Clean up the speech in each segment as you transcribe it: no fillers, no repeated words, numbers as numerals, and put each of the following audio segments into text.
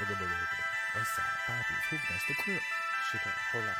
West side, Bobby, who against the crib? She got a whole lot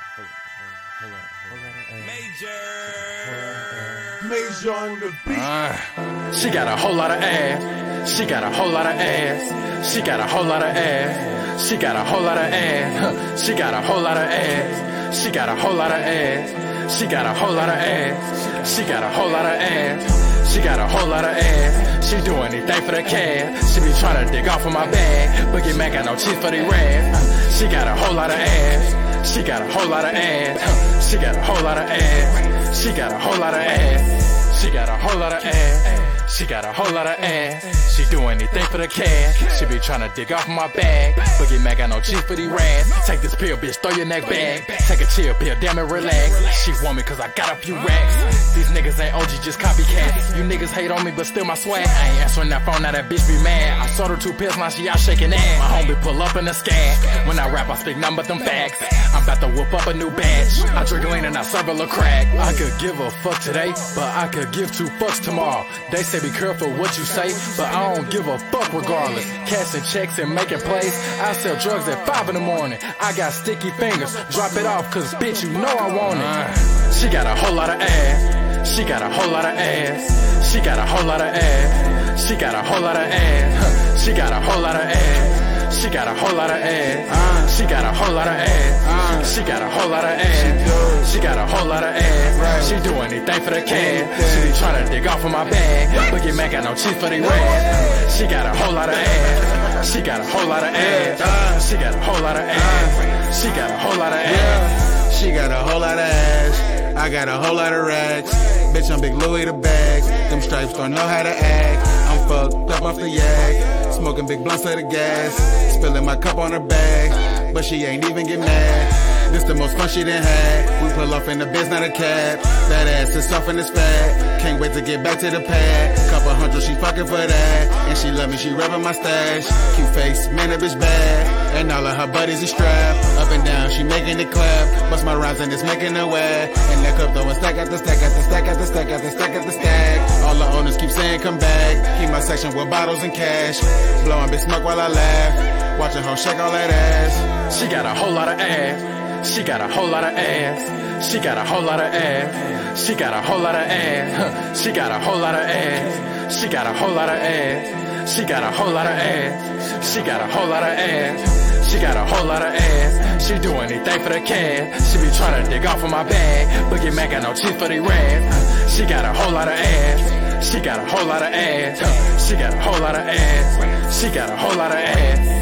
of Major on the beat. She got a whole lot of ass. She got a whole lot of ass. She got a whole lot of ass. She got a whole lot of ass. She got a whole lot of ass. She got a whole lot of ass. She got a whole lot of ass. She got a whole lot of ass. She got a whole lot of ass. She do anything for the cash. She be tryna dig off of my bag, but get mad, got no teeth for the rags. She got a whole lot of ass. She got a whole lot of ass. She got a whole lot of ass. She got a whole lot of ass. She got a whole lot of ass. She got a whole lot of ass. She do anything for the cash. She be tryna dig off my bag, but get mad, got no cheese for the rags. Take this pill, bitch, throw your neck back. Take a chill pill, damn it, relax. She want me cause I got a few racks. These niggas ain't OG, just copycat. You niggas hate on me, but still my swag. I ain't answering that phone, now that bitch be mad. I sold her 2 pills, now she out shaking ass. My homie pull up in the scat. When I rap, I speak none but them facts. I'm about to whoop up a new batch. I drink lean and I serve a crack. I could give a fuck today, but I could give 2 fucks tomorrow. They say be careful what you say, but I don't give a fuck regardless. Cashing checks and making plays. I sell drugs at 5 in the morning. I got sticky fingers. Drop it off, cause bitch, you know I want it. She got a whole lot of ass. She got a whole lot of ass. She got a whole lot of ass. She got a whole lot of ass. She got a whole lot of ass. She got a whole lot of ass. She got a whole lot of ass. She got a whole lot of ass. She got a whole lot of ass. She do anything for the cash. She be tryna dig off of my bag, but get mad, got no cheese for the rags. She got a whole lot of ass. She got a whole lot of ass. She got a whole lot of ass. She got a whole lot of ass. She got a whole lot of ass. I got a whole lot of racks. Bitch, I'm Big Louis the bag. Them stripes don't know how to act. I'm fucked up off the yak. Smoking big blunts of the gas. Spilling my cup on her bag, but she ain't even get mad. This the most fun she done had. We pull off in the biz, not a cab. That ass is soft and it's fat. Can't wait to get back to the pad. Couple hundred, she fucking for that. And she love me, she rubbing my stash. Cute face, man, that bitch bad. And all of her buddies is strapped. Up and down, she making it clap. Bust my rhymes and it's making her wet. And that cup throwing stack at the stack at the stack at the stack at the stack at the stack. All the owners keep saying come back. Keep my section with bottles and cash. Blowing big smoke while I laugh. Watching her shake all that ass. She got a whole lot of ass. She got a whole lot of ass. She got a whole lot of ass. She got a whole lot of ass. She got a whole lot of ass. She got a whole lot of ass. She got a whole lot of ass. She got a whole lot of ass. She got a whole lot of ass. She do anything for the cash. She be tryna dig off of my bag, but get mad, got no teeth for the rags. She got a whole lot of ass. She got a whole lot of ass. She got a whole lot of ass. She got a whole lot of ass.